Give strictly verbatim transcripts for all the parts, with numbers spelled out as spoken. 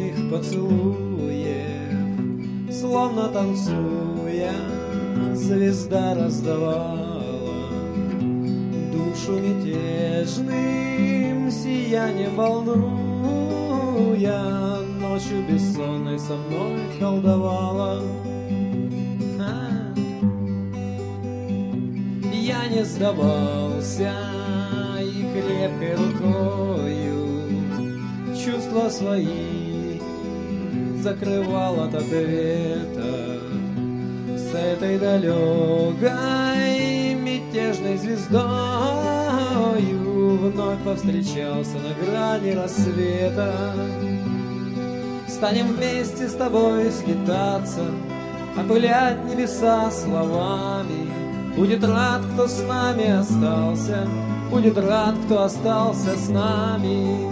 нежных поцелуев, словно танцуя, звезда раздавала душу мятежным сиянием волнуя, ночью бессонной со мной колдовала. А, я не сдавался и крепкой рукою чувства свои закрывал от ответа. С этой далекой мятежной звездою вновь повстречался на грани рассвета. Станем вместе с тобой скитаться, опылять небеса словами. Будет рад, кто с нами остался, будет рад, кто остался с нами.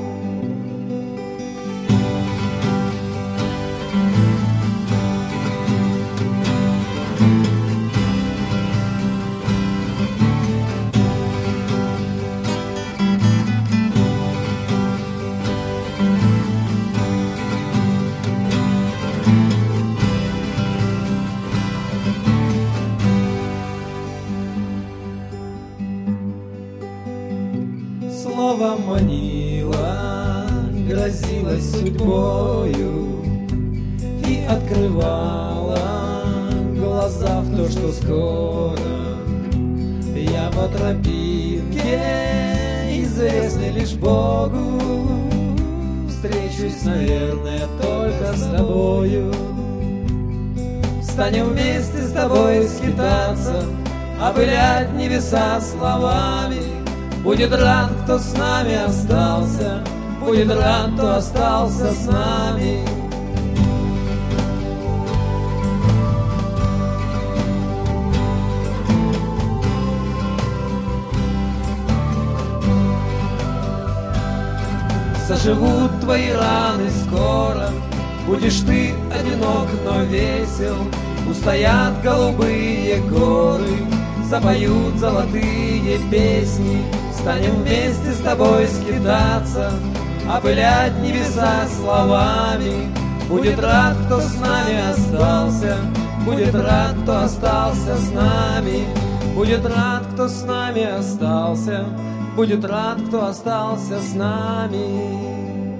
Слово манила, грозилась судьбою и открывала глаза в то, что скоро я по тропинке, известной лишь Богу, встречусь, наверное, только с тобою. Станем вместе с тобой скитаться, опылять небеса словами. Будет рад, кто с нами остался, будет рад, кто остался с нами. Заживут твои раны скоро, будешь ты одинок, но весел. Устоят голубые горы, запоют золотые песни. Станем вместе с тобой скитаться, опылять небеса словами. Будет рад, кто с нами остался, будет рад, кто остался с нами. Будет рад, кто с нами остался, будет рад, кто остался с нами.